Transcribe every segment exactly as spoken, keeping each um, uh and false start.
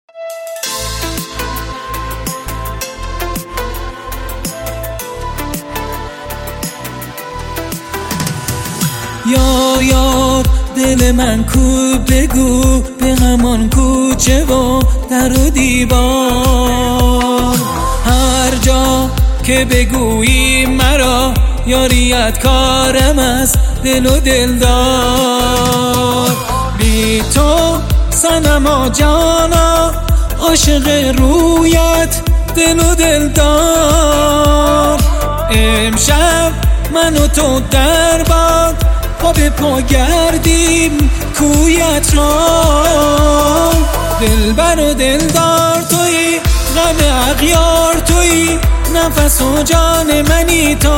یار یار دل من کو، بگو به همان کوچه و در و دیوار، هر جا که بگویی مرا یاریت کارم است دل و دلدار. بی تو صنما جانا عاشق رویت دل و دلدار. امشب من و تو در باد پا به پا گردیم کویت را، دلبر و دلدار تویی، غم اغیار تویی، نفس و جان منی تو.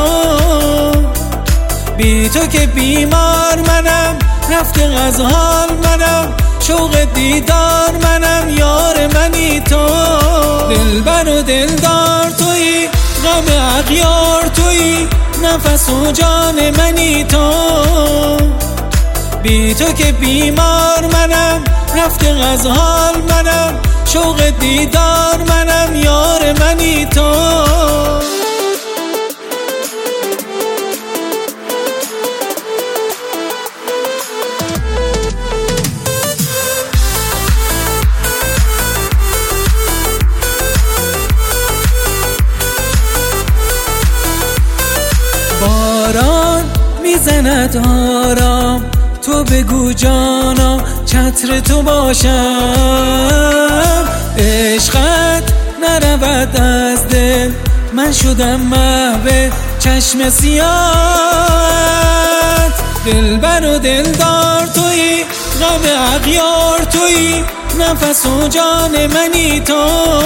بی تو که بیمار منم، رفته از حال منم، شوق دیدار منم، یار منی تو. دلبر و دلدار تویی، غم اغیار تویی، نفس و جان منی تو. بی تو که بیمار منم، رفته از حال منم، شوق دیدار منم، یار منی تو. باران میزند آرام، تو بگو جانا چتر تو باشم. عشقت نرود از دل، من شدم محو چشم سیاهت. دلبر و دلدار تویی، غم اغیار تویی، نفس و جان منی تو.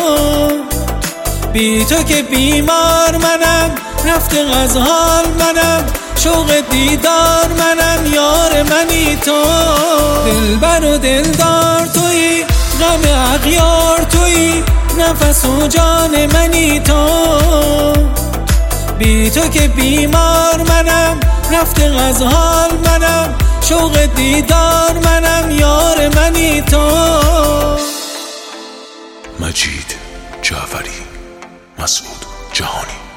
بی تو که بیمار منم، رفته از حال منم، شوق دیدار منم، یار منی تو. دلبر و دلدار تویی، غم اغیار تویی، نفس و جان منی تو. بی تو که بیمار منم، رفته از حال منم، شوق دیدار منم، یار منی تو. مجید جعفری، مسعود جهانی.